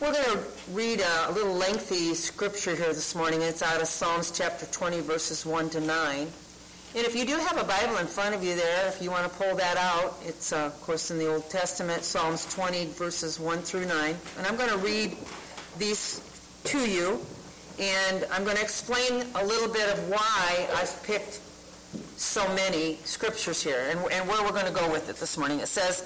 We're going to read a little lengthy scripture here this morning. It's out of Psalms chapter 20, verses 1 to 9. And if you do have a Bible in front of you there, if you want to pull that out, it's, of course, in the Old Testament, Psalms 20, verses 1 through 9. And I'm going to read these to you, and I'm going to explain a little bit of why I've picked so many scriptures here and where we're going to go with it this morning. It says,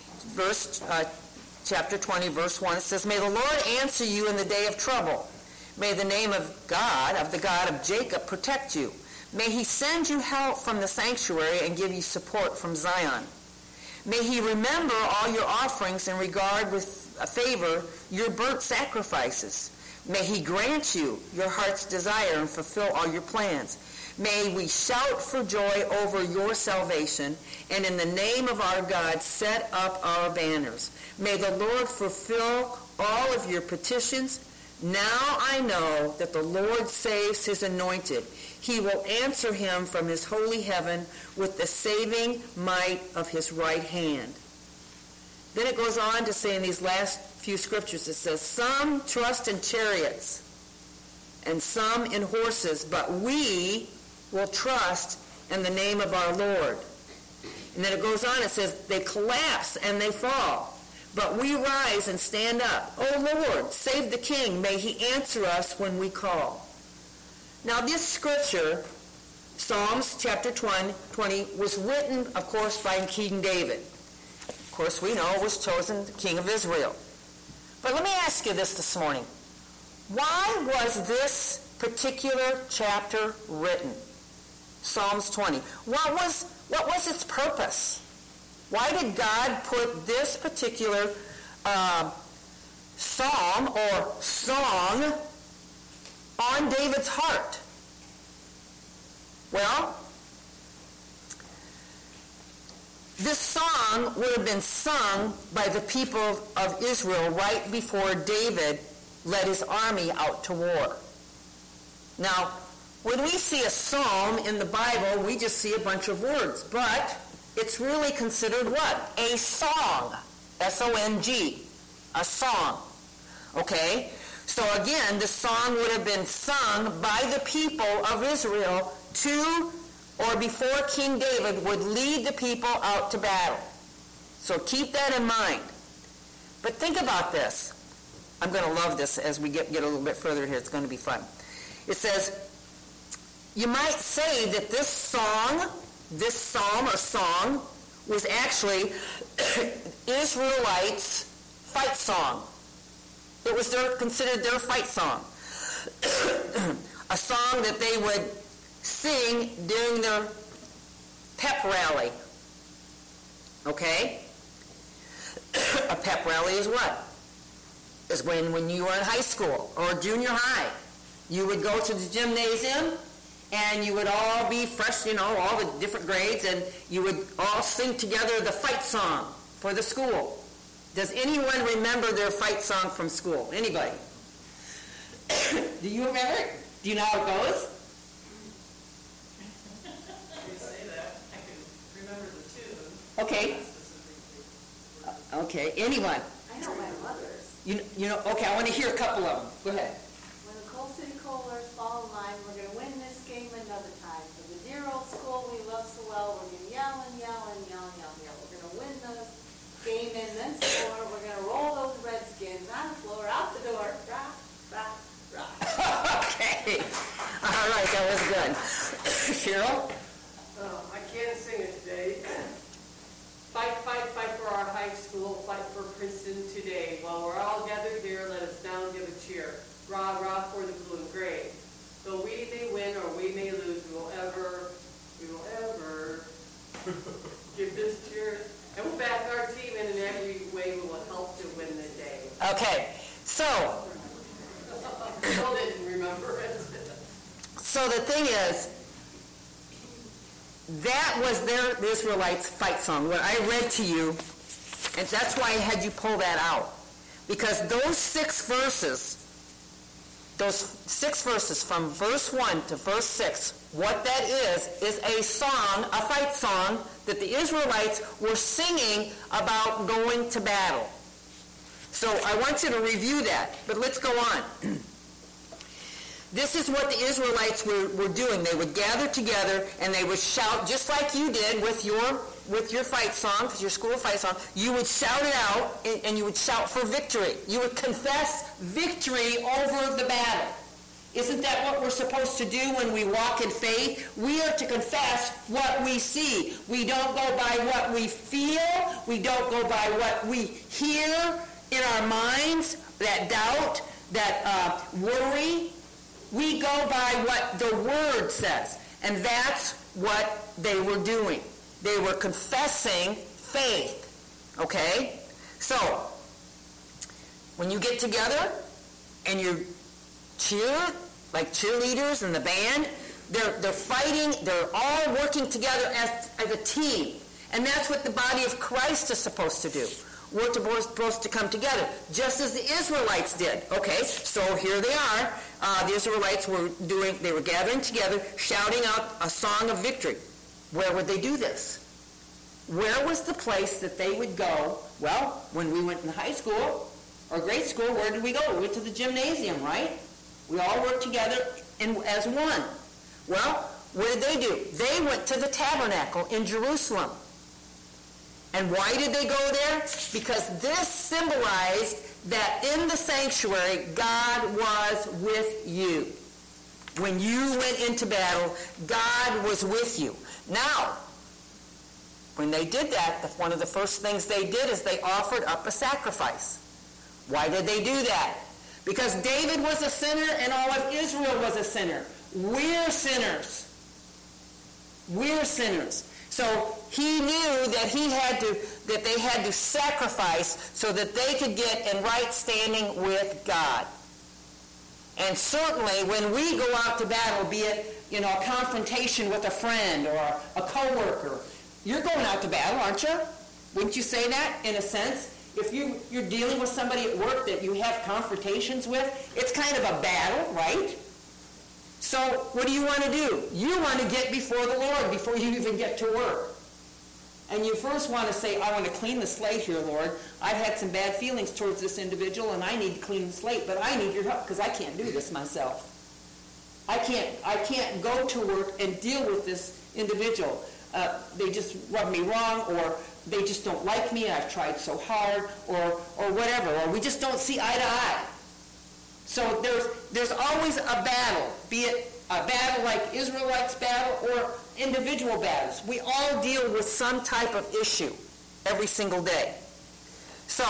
chapter 20, verse 1, it says, "May the Lord answer you in the day of trouble. May the name of the God of Jacob, protect you. May he send you help from the sanctuary and give you support from Zion. May he remember all your offerings and regard with favor your burnt sacrifices. May he grant you your heart's desire and fulfill all your plans. May we shout for joy over your salvation, and in the name of our God set up our banners. May the Lord fulfill all of your petitions. Now I know that the Lord saves his anointed. He will answer him from his holy heaven with the saving might of his right hand." Then it goes on to say in these last few scriptures, it says, "Some trust in chariots and some in horses, but we will trust in the name of our Lord." And then it goes on, it says, "They collapse and they fall, but we rise and stand up. O Lord, save the king. May he answer us when we call." Now this scripture, Psalms chapter 20, was written, of course, by King David. Of course, we know was chosen the king of Israel. But let me ask you this morning. Why was this particular chapter written? Psalms 20. What was its purpose? Why did God put this particular psalm or song on David's heart? Well, this song would have been sung by the people of Israel right before David led his army out to war. Now, when we see a psalm in the Bible, we just see a bunch of words, but it's really considered what? A song. S-O-N-G. A song. Okay? So again, the song would have been sung by the people of Israel to or before King David would lead the people out to battle. So keep that in mind. But think about this. I'm going to love this as we get a little bit further here. It's going to be fun. It says, you might say that this psalm or song, was actually Israelites' fight song. It was considered their fight song. A song that they would sing during their pep rally. Okay? A pep rally is what? Is when you were in high school or junior high. You would go to the gymnasium and you would all be fresh, all the different grades, and you would all sing together the fight song for the school. Does anyone remember their fight song from school? Anybody? Do you remember it? Do you know how it goes? You say that. I can remember the tune. Okay. Okay. Anyone? I know my mother's. Okay, I want to hear a couple of them. Go ahead. When the Coal City Coalers fall in line, we're going to win this game another time. For the dear old school we love so well, we're going to yell and yell and yell and yell and yell. We're going to win this game and then score. We're going to roll those Redskins on the floor, out the door. Rock, rock, rock. Okay. All right, that was good. Cheryl? I can't sing it today. Fight, fight, fight for our high school. Fight for Princeton today. While we're all gathered here, let us now give a cheer. Rah, rah for the blue and gray. Though we may win or we may lose, we will ever give this cheer. And we'll back our team, and in every way we will help to win the day. Okay, so Still didn't remember it. So the thing is, that was the Israelites' fight song, what I read to you, and that's why I had you pull that out. Because those six verses from verse 1 to verse 6, what that is a song, a fight song, that the Israelites were singing about going to battle. So I want you to review that, but let's go on. This is what the Israelites were doing. They would gather together and they would shout, just like you did with your fight song, your school fight song. You would shout it out, and you would shout for victory. You would confess victory over the battle. Isn't that what we're supposed to do when we walk in faith? We are to confess what we see. We don't go by what we feel. We don't go by what we hear in our minds, that doubt, that worry. We go by what the Word says. And that's what they were doing. They were confessing faith. Okay? So, when you get together and you cheer, like cheerleaders and the band, they're fighting, they're all working together as a team. And that's what the body of Christ is supposed to do. We're supposed to come together, just as the Israelites did. Okay, so here they are. The Israelites they were gathering together, shouting out a song of victory. Where would they do this? Where was the place that they would go? Well, when we went in high school or grade school, where did we go? We went to the gymnasium, right? We all worked together as one. Well, what did they do? They went to the tabernacle in Jerusalem. And why did they go there? Because this symbolized that in the sanctuary, God was with you. When you went into battle, God was with you. Now, when they did that, one of the first things they did is they offered up a sacrifice. Why did they do that? Because David was a sinner and all of Israel was a sinner. We're sinners. We're sinners. So he knew that they had to sacrifice so that they could get in right standing with God. And certainly when we go out to battle, be it a confrontation with a friend or a coworker, you're going out to battle, aren't you? Wouldn't you say that in a sense? If you're dealing with somebody at work that you have confrontations with, it's kind of a battle, right? So what do you want to do? You want to get before the Lord before you even get to work. And you first want to say, I want to clean the slate here, Lord. I've had some bad feelings towards this individual, and I need to clean the slate, but I need your help because I can't do this myself. I can't go to work and deal with this individual. They just rub me wrong, or they just don't like me, I've tried so hard, or whatever, or we just don't see eye to eye. So there's always a battle, be it a battle like Israelites' battle or individual battles. We all deal with some type of issue every single day. So,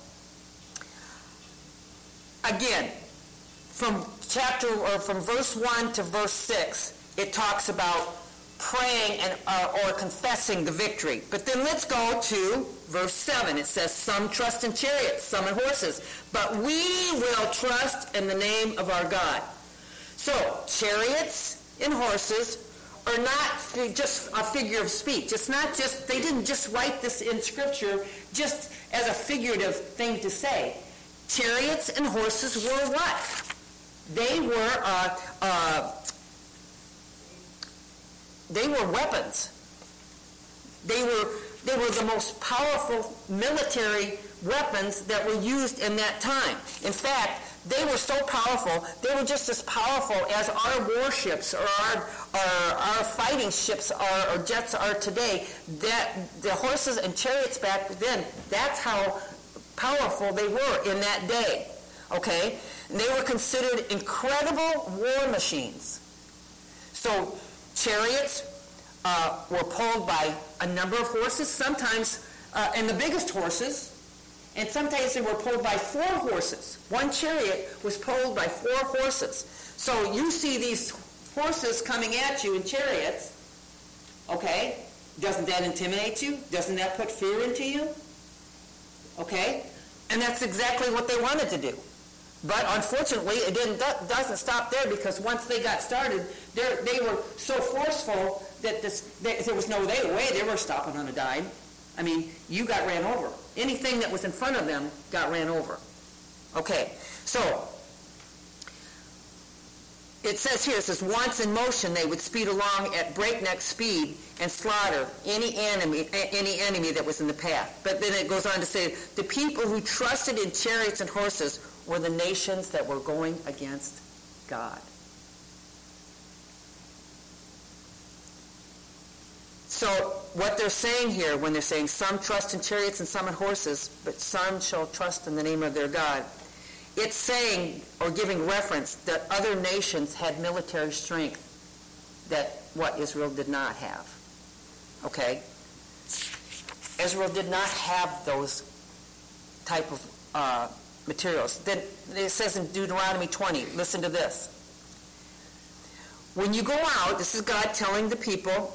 again, from verse 1 to verse 6, it talks about praying or confessing the victory. But then let's go to verse 7. It says, some trust in chariots, some in horses, but we will trust in the name of our God. So, chariots and horses are not just a figure of speech. It's not just, they didn't just write this in Scripture just as a figurative thing to say. Chariots and horses were what? They were weapons. They were the most powerful military weapons that were used in that time. In fact, they were so powerful, they were just as powerful as our warships or our fighting ships or jets are today. That the horses and chariots back then, that's how powerful they were in that day. Okay? And they were considered incredible war machines. So chariots were pulled by a number of horses, sometimes, and the biggest horses, and sometimes they were pulled by 4 horses. One chariot was pulled by 4 horses. So you see these horses coming at you in chariots, okay? Doesn't that intimidate you? Doesn't that put fear into you? Okay? And that's exactly what they wanted to do. But unfortunately, it doesn't stop there, because once they got started, they were so forceful that there was no way they were stopping on a dime. I mean, you got ran over. Anything that was in front of them got ran over. Okay, so it says here, it says, once in motion, they would speed along at breakneck speed and slaughter any enemy that was in the path. But then it goes on to say, the people who trusted in chariots and horses were the nations that were going against God. So what they're saying here, when they're saying some trust in chariots and some in horses, but some shall trust in the name of their God, it's saying, or giving reference, that other nations had military strength that what Israel did not have. Okay? Israel did not have those type of materials. Then it says in Deuteronomy 20, listen to this. When you go out, this is God telling the people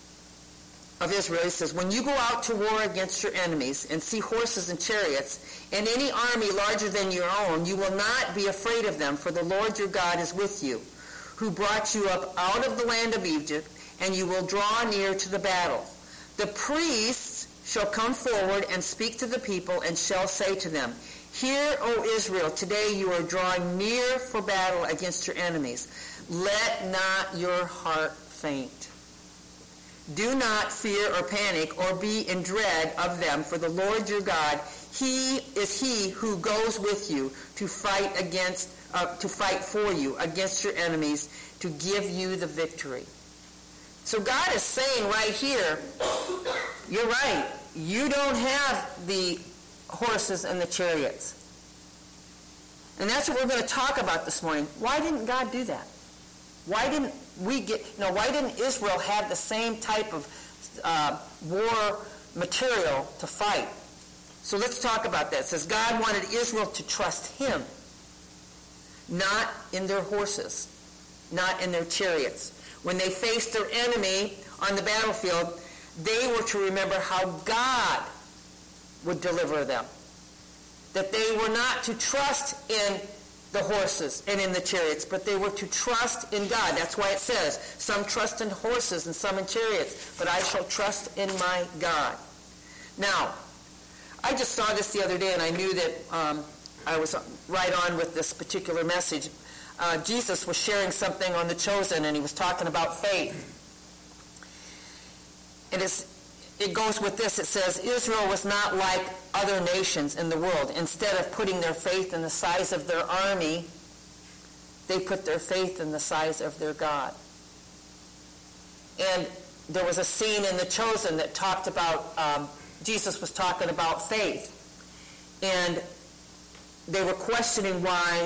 of Israel, he says, when you go out to war against your enemies and see horses and chariots and any army larger than your own, you will not be afraid of them, for the Lord your God is with you, who brought you up out of the land of Egypt, and you will draw near to the battle. The priests shall come forward and speak to the people and shall say to them, Hear, O Israel, today you are drawing near for battle against your enemies. Let not your heart faint. Do not fear or panic or be in dread of them, for the Lord your God, He is He who goes with you to fight for you against your enemies, to give you the victory. So God is saying right here, you're right, you don't have the horses and the chariots. And that's what we're going to talk about this morning. Why didn't God do that? Why didn't Israel have the same type of war material to fight? So let's talk about that. It says God wanted Israel to trust Him, not in their horses, not in their chariots. When they faced their enemy on the battlefield, they were to remember how God would deliver them. That they were not to trust in the horses and in the chariots, but they were to trust in God. That's why it says, some trust in horses and some in chariots, but I shall trust in my God. Now, I just saw this the other day, and I knew that I was right on with this particular message. Jesus was sharing something on The Chosen, and he was talking about faith. It goes with this. It says, Israel was not like other nations in the world. Instead of putting their faith in the size of their army, they put their faith in the size of their God. And there was a scene in The Chosen that talked about, Jesus was talking about faith. And they were questioning why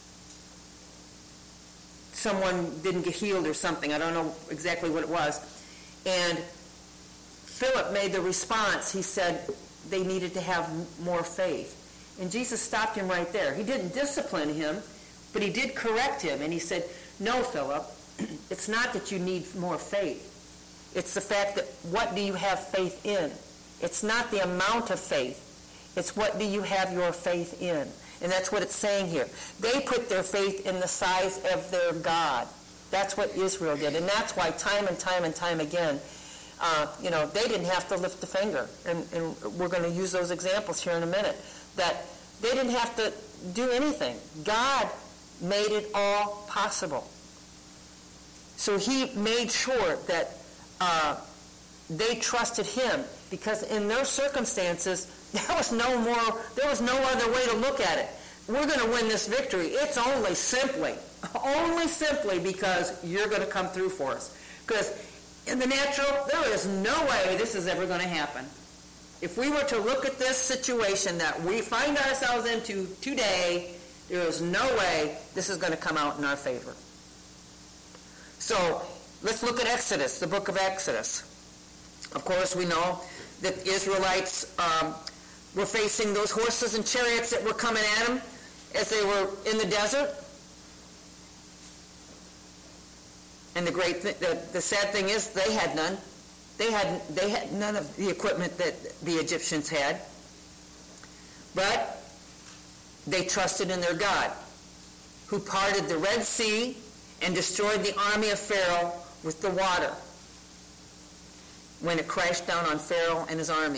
someone didn't get healed or something. I don't know exactly what it was. And Philip made the response. He said they needed to have more faith. And Jesus stopped him right there. He didn't discipline him, but he did correct him. And he said, no, Philip, it's not that you need more faith. It's the fact that what do you have faith in? It's not the amount of faith. It's what do you have your faith in? And that's what it's saying here. They put their faith in the size of their God. That's what Israel did. And that's why time and time and time again, they didn't have to lift a finger. And we're going to use those examples here in a minute. That they didn't have to do anything. God made it all possible. So He made sure that they trusted Him, because in their circumstances, there was no other way to look at it. We're going to win this victory. It's only simply because you're going to come through for us. Because in the natural, there is no way this is ever going to happen. If we were to look at this situation that we find ourselves into today, there is no way this is going to come out in our favor. So let's look at Exodus, the book of Exodus. Of course, we know that the Israelites were facing those horses and chariots that were coming at them as they were in the desert. And the sad thing is, they had none. They had none of the equipment that the Egyptians had. But they trusted in their God, who parted the Red Sea and destroyed the army of Pharaoh with the water when it crashed down on Pharaoh and his army.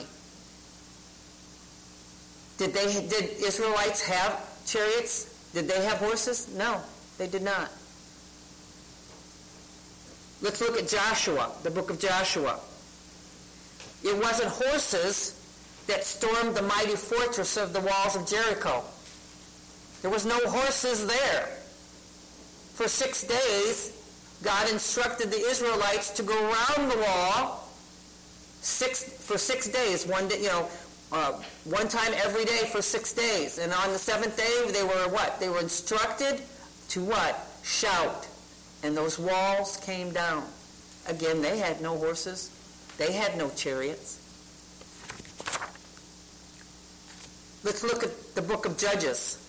Did Israelites have chariots? Did they have horses? No, they did not. Let's look at Joshua, the book of Joshua. It wasn't horses that stormed the mighty fortress of the walls of Jericho. There was no horses there. For 6 days, God instructed the Israelites to go around the wall for 6 days, one time every day for 6 days. And on the seventh day, they were what? They were instructed to what? Shout. And those walls came down. Again, they had no horses. They had no chariots. Let's look at the book of Judges.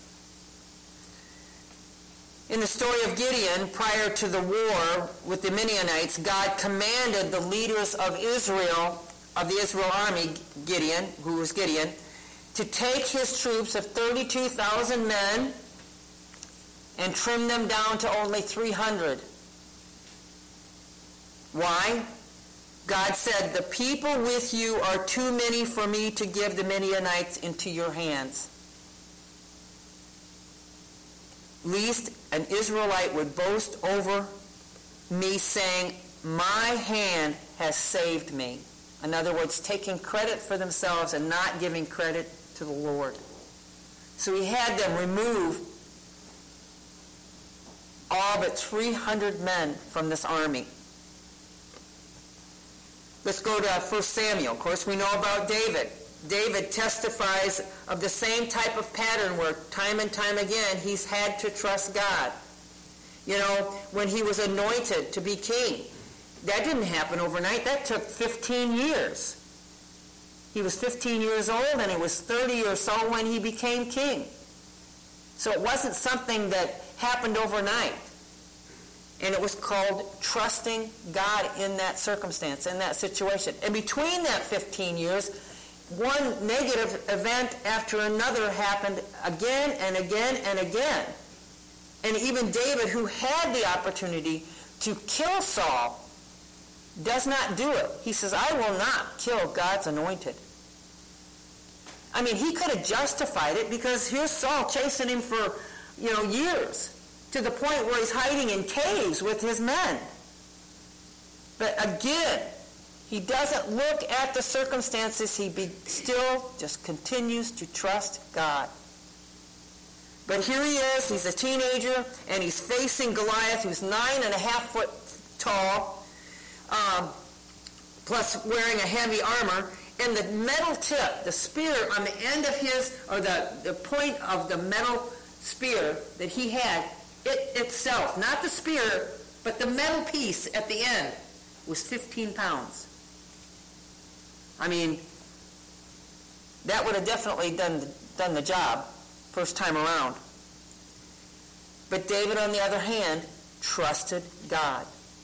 In the story of Gideon, prior to the war with the Midianites, God commanded the leaders of Israel, of the Israel army, Gideon, who was Gideon, to take his troops of 32,000 men and trim them down to only 300. Why? God said, the people with you are too many for me to give the Midianites into your hands. Lest an Israelite would boast over me, saying, my hand has saved me. In other words, taking credit for themselves and not giving credit to the Lord. So he had them remove all but 300 men from this army. Let's go to 1 Samuel. Of course, we know about David. David testifies of the same type of pattern where time and time again he's had to trust God. You know, when he was anointed to be king, that didn't happen overnight. That took 15 years. He was 15 years old and he was 30 or so when he became king. So it wasn't something that happened overnight. And it was called trusting God in that circumstance, in that situation. And between that 15 years, one negative event after another happened again and again and again. And even David, who had the opportunity to kill Saul, does not do it. He says, I will not kill God's anointed. I mean, he could have justified it because here's Saul chasing him for, years, to the point where he's hiding in caves with his men. But again, he doesn't look at the circumstances. He still just continues to trust God. But here he is. He's a teenager, and he's facing Goliath, who's 9.5 foot tall, plus wearing a heavy armor. And the metal tip, the spear on the end of his, or the point of the metal spear that he had, it itself, not the spear, but the metal piece at the end, was 15 pounds. I mean, that would have definitely done the job first time around. But David, on the other hand, trusted God.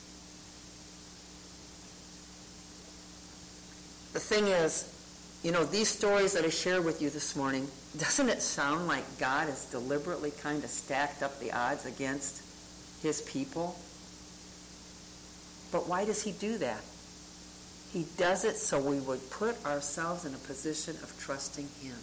The thing is, these stories that I share with you this morning, doesn't it sound like God has deliberately kind of stacked up the odds against his people? But why does he do that? He does it so we would put ourselves in a position of trusting him.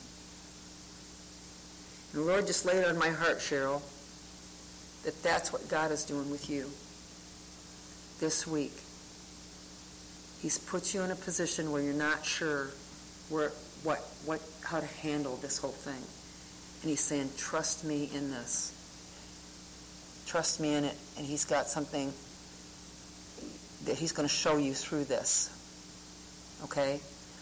And the Lord just laid it on my heart, Cheryl, that that's what God is doing with you this week. He's put you in a position where you're not sure how to handle this whole thing. And he's saying, trust me in this. Trust me in it. And he's got something that he's going to show you through this. Okay?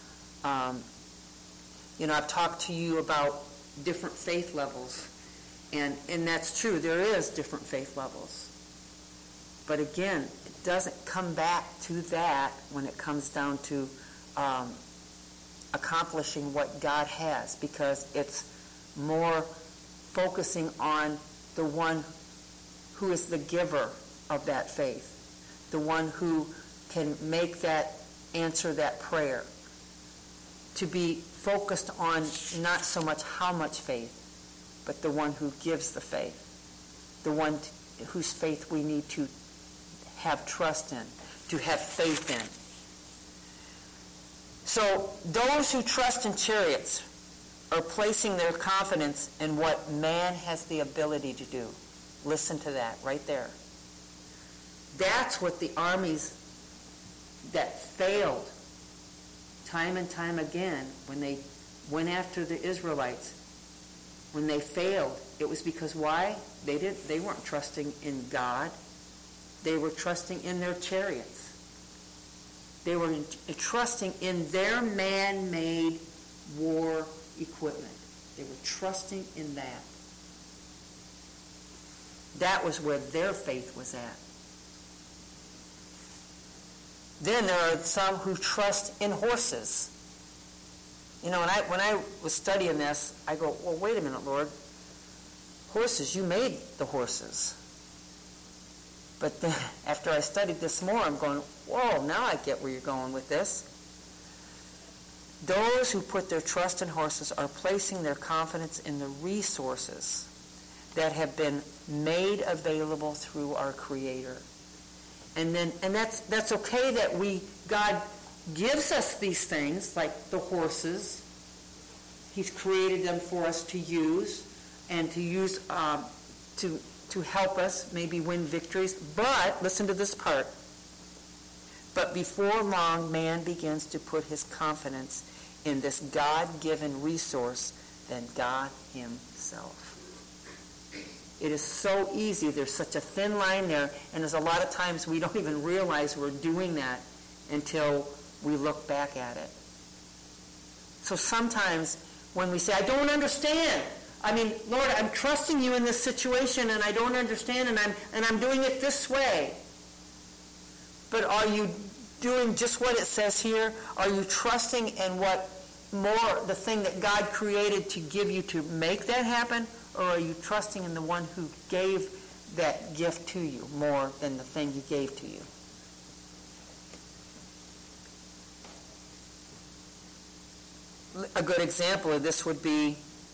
I've talked to you about different faith levels. And that's true. There is different faith levels. But again, it doesn't come back to that when it comes down to accomplishing what God has, because it's more focusing on the one who is the giver of that faith, the one who can answer that prayer, to be focused on not so much how much faith, but the one who gives the faith, the one whose faith we need to have trust in, to have faith in. So those who trust in chariots are placing their confidence in what man has the ability to do. Listen to that right there. That's what the armies that failed time and time again when they went after the Israelites, when they failed, it was because why? They weren't trusting in God. They were trusting in their chariots. They were trusting in their man-made war equipment. They were trusting in that. That was where their faith was at. Then there are some who trust in horses. You know, when I was studying this, I go, well, wait a minute, Lord. Horses, you made the horses. But then after I studied this more, I'm going, whoa, now I get where you're going with this. Those who put their trust in horses are placing their confidence in the resources that have been made available through our Creator. And that's okay that God gives us these things, like the horses. He's created them for us to use, and to use to help us maybe win victories. But, listen to this part, but before long, man begins to put his confidence in this God-given resource than God himself. It is so easy. There's such a thin line there, and there's a lot of times we don't even realize we're doing that until we look back at it. So sometimes when we say, I don't understand, I mean, Lord, I'm trusting you in this situation and I don't understand and I'm doing it this way. But are you doing just what it says here? Are you trusting in the thing that God created to give you to make that happen? Or are you trusting in the one who gave that gift to you more than the thing he gave to you? A good example of this would be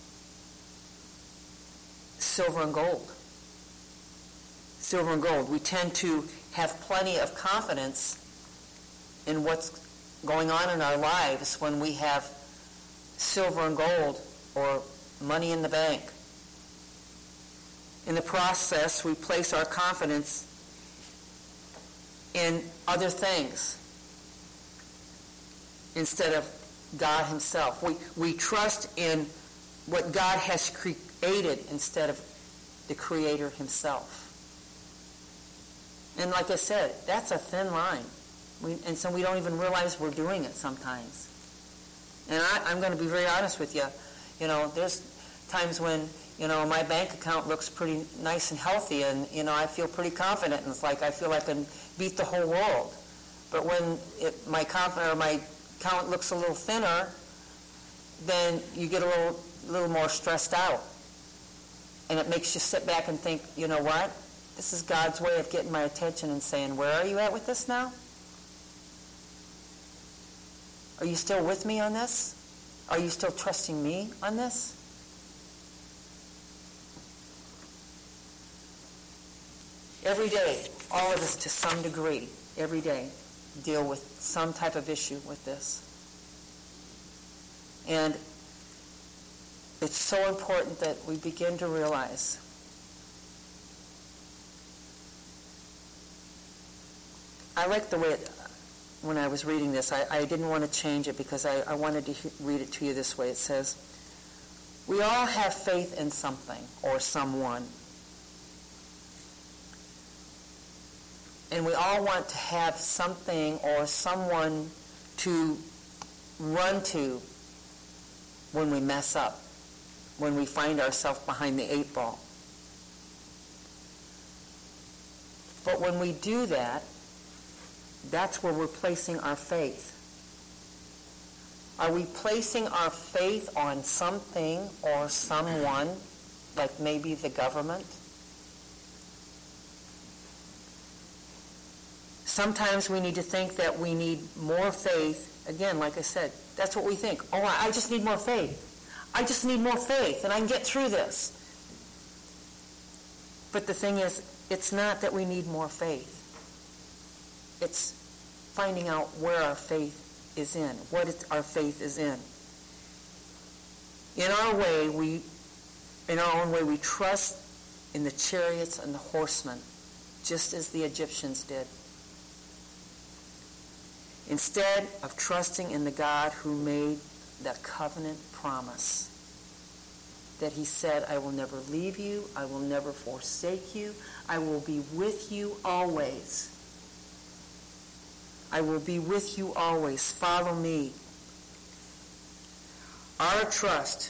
silver and gold. Silver and gold. We tend to have plenty of confidence in what's going on in our lives when we have silver and gold or money in the bank. In the process, we place our confidence in other things instead of God himself. We trust in what God has created instead of the Creator himself. And like I said, that's a thin line. And so we don't even realize we're doing it sometimes. And I'm going to be very honest with you. You know, there's times when, you know, my bank account looks pretty nice and healthy and, you know, I feel pretty confident and it's like I feel I can beat the whole world. But when my account looks a little thinner, then you get a little more stressed out. And it makes you sit back and think, you know what? This is God's way of getting my attention and saying, where are you at with this now? Are you still with me on this? Are you still trusting me on this? Every day, all of us to some degree, every day, deal with some type of issue with this. And it's so important that we begin to realize I like the way when I was reading this, I didn't want to change it because I wanted to read it to you this way. It says, we all have faith in something or someone. And we all want to have something or someone to run to when we mess up, when we find ourselves behind the 8 ball. But when we do that, that's where we're placing our faith. Are we placing our faith on something or someone, like maybe the government? Sometimes we need to think that we need more faith. Again, like I said, that's what we think. Oh, I just need more faith. I just need more faith and I can get through this. But the thing is, it's not that we need more faith. It's finding out where our faith is in, our faith is in. In our own way, we trust in the chariots and the horsemen just as the Egyptians did. Instead of trusting in the God who made that covenant promise, that he said, I will never leave you, I will never forsake you, I will be with you always. I will be with you always. Follow me. Our trust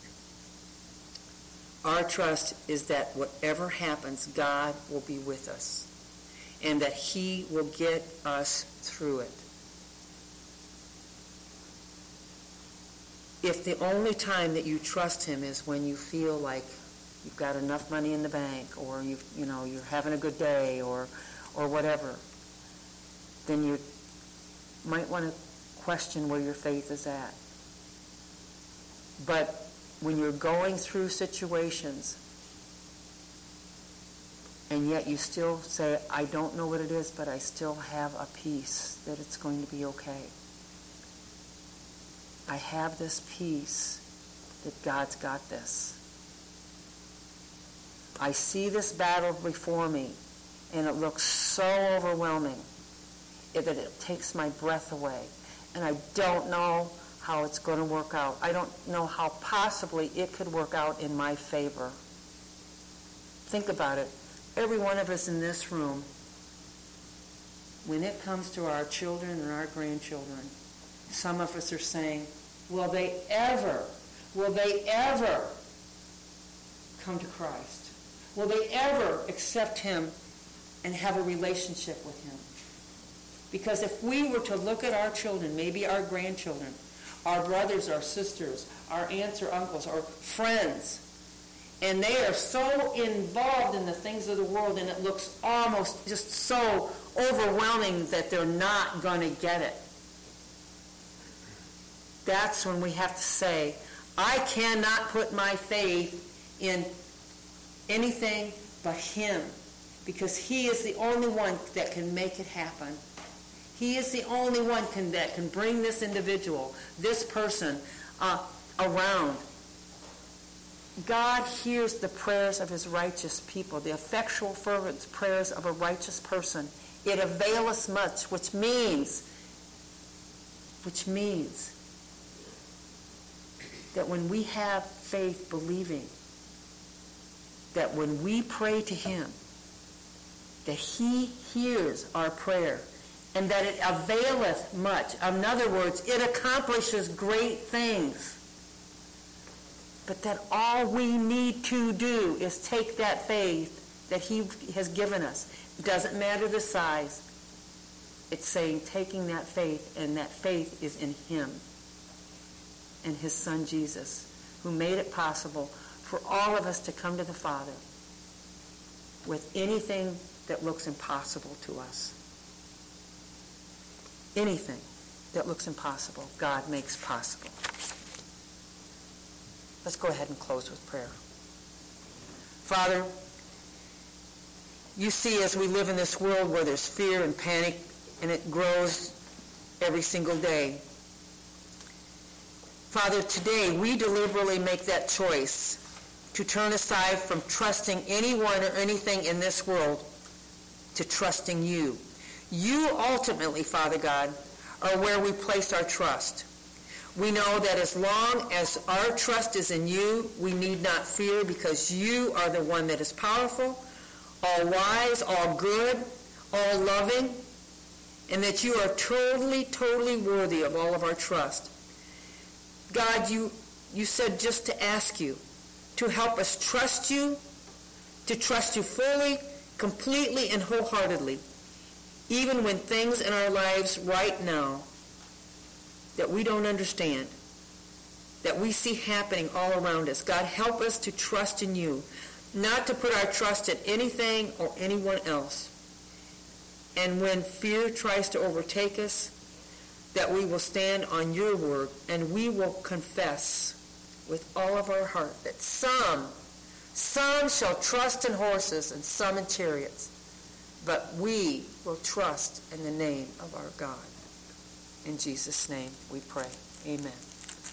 is that whatever happens, God will be with us, and that he will get us through it. If the only time that you trust him is when you feel like you've got enough money in the bank, or you're having a good day, or whatever, then you might want to question where your faith is at. But when you're going through situations and yet you still say, I don't know what it is, but I still have a peace that it's going to be okay. I have this peace that God's got this. I see this battle before me, and it looks so overwhelming that it takes my breath away. And I don't know how it's going to work out. I don't know how possibly it could work out in my favor. Think about it. Every one of us in this room, when it comes to our children and our grandchildren, some of us are saying, will they ever come to Christ? Will they ever accept him and have a relationship with him? Because if we were to look at our children, maybe our grandchildren, our brothers, our sisters, our aunts or uncles, our friends, and they are so involved in the things of the world, and it looks almost just so overwhelming that they're not going to get it. That's when we have to say, I cannot put my faith in anything but him, because he is the only one that can make it happen. He is the only one that can bring this individual, this person, around. God hears the prayers of his righteous people, the effectual, fervent prayers of a righteous person. It availeth much, which means that when we have faith believing that when we pray to him, that he hears our prayer, and that it availeth much. In other words, it accomplishes great things. But that all we need to do is take that faith that he has given us. It doesn't matter the size. It's saying taking that faith, and that faith is in him and his son Jesus, who made it possible for all of us to come to the Father with anything that looks impossible to us. Anything that looks impossible, God makes possible. Let's go ahead and close with prayer. Father, you see, as we live in this world where there's fear and panic, and it grows every single day. Father, today we deliberately make that choice to turn aside from trusting anyone or anything in this world to trusting you. You ultimately, Father God, are where we place our trust. We know that as long as our trust is in you, we need not fear, because you are the one that is powerful, all wise, all good, all loving, and that you are totally, totally worthy of all of our trust. God, you said just to ask you to help us trust you, to trust you fully, completely, and wholeheartedly, even when things in our lives right now that we don't understand, that we see happening all around us. God, help us to trust in you, not to put our trust in anything or anyone else. And when fear tries to overtake us, that we will stand on your word, and we will confess with all of our heart that some shall trust in horses and some in chariots, but we will trust in the name of our God. In Jesus' name we pray. Amen.